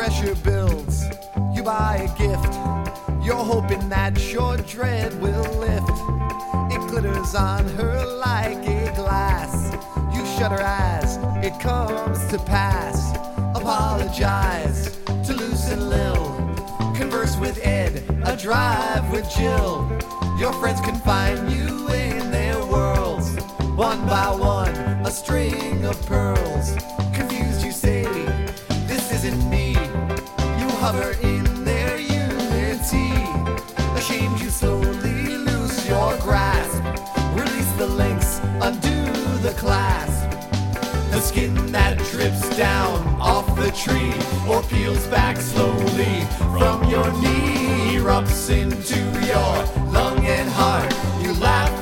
pressure builds. You buy a gift. You're hoping that your dread will lift. It glitters on her like a glass. You shut her eyes. It comes to pass. Apologize to Luce and Lil. Converse with Ed. A drive with Jill. Your friends confine you in their worlds. One by one, a string of pearls. Confused you say, this isn't me. You hover in their unity. Ashamed you slowly loose your grasp. Release the links, undo the clasp. The skin that drips down off the tree or peels back slowly from your knee erupts into your lung and heart. You laugh